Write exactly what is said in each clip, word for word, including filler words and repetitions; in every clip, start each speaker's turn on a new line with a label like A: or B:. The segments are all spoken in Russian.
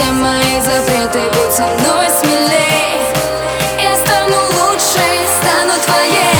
A: все мои запреты, будь со мной смелей. Я стану лучшей, стану твоей.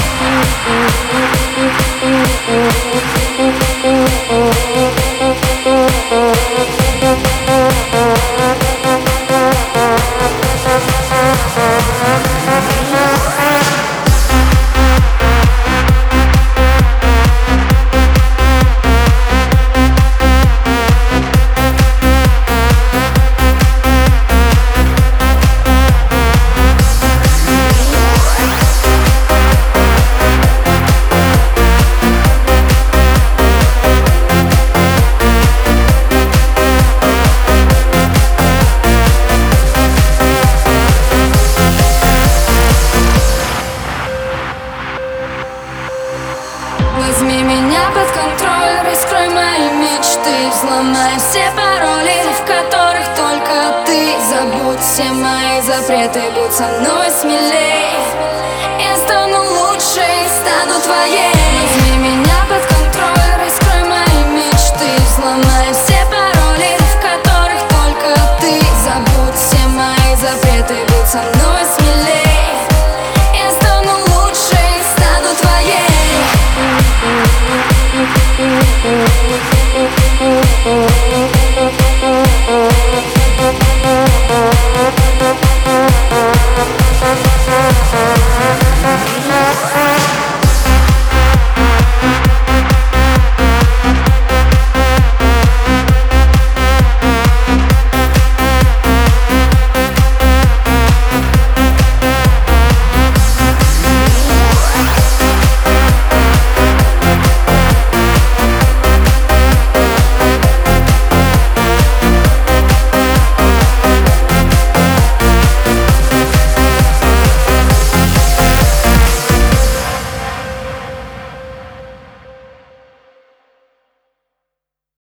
A: Возьми меня под контроль, раскрой мои мечты, взломай все пароли, в которых только ты. Забудь все мои запреты, будь со мной смелей. Я стану лучшей, стану твоей.